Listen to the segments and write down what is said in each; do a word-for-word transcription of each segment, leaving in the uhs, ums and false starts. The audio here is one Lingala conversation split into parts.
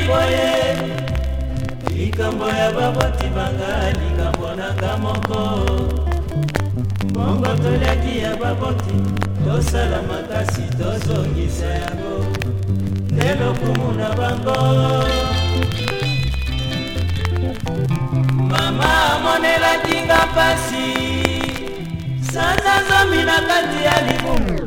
boye likambo ya baboti banga likambo nanga moko bongo toliaki ya baboti tosala makasi tozongisa yango nde lokumu na bango mama amonelaki nga mpasi sanza zomi na kati ya libumu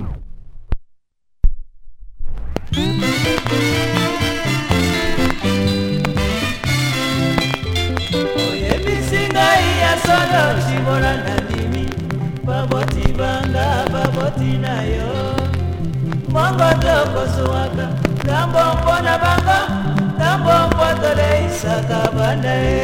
oyebisi ngai ya solo cibola na ndimi baboti banga baboti na yo mongo tokosuwaka ntambo mpona bango ntambo mpo toleisaka bana ye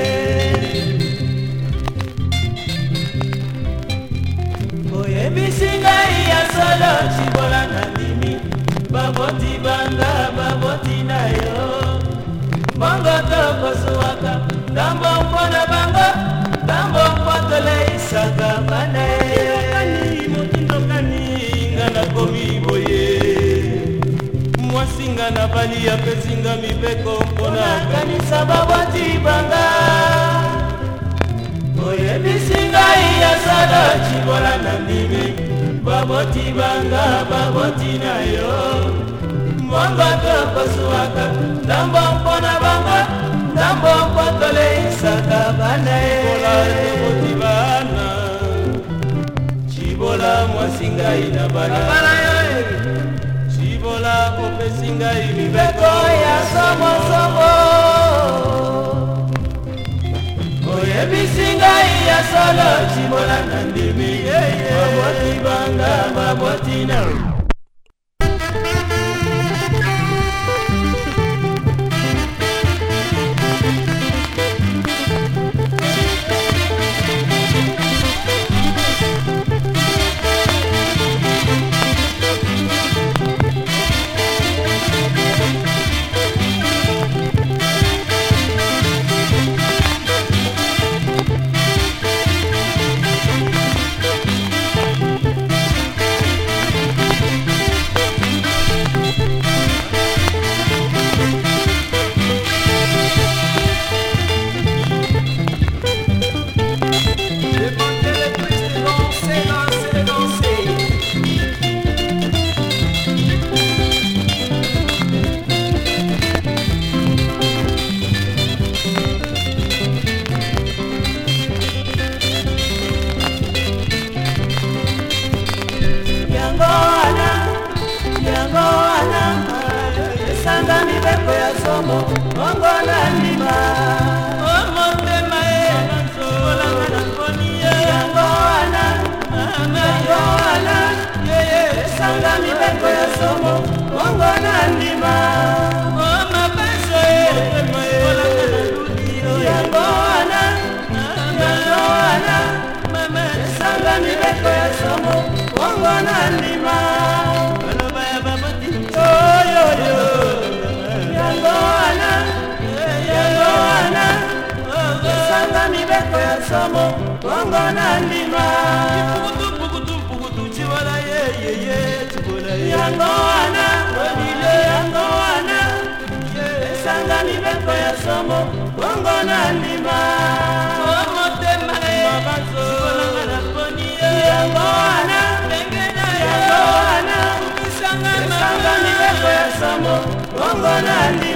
oyebisi ngai ya solo cibola na ndimi baboti banga baboti na yo mongo tokosuwaka ntambo mpona bango ntambo mpo toleisaka bana ye nakomi boye mwasinga na bali apesinga mibeko mpona kanisa baboti banga oyebisi ngai ya sala cibola na ndimi baboti banga baboti na yo mongo tokosuwaka ntambo mpona bango ntambo mpo toleisaka bana ye cibola mwasi ngai na bana cibola opesi ngai mibeko ya somosomo oyebisi ngai ya solo cibola na ndimi baboti banga baboti na mongo na ndima omotema ye cibolanga na mponi ye yango wana yango wana esanga mibeko ya somo mongo na ndima omapeso ye cibolanga na ludi yango wana yango wana esanga mibeko ya somo mongo na ndima baloba ya baboti oyoyo mibeko ya somo bongo na ndima cibola yeyeye yango wana olile yango wana esanga mibeko ya somo bongo na ndima omotema cibolanga na mponi yango wana yango wana esanga mibeko ya somo bongo na ndima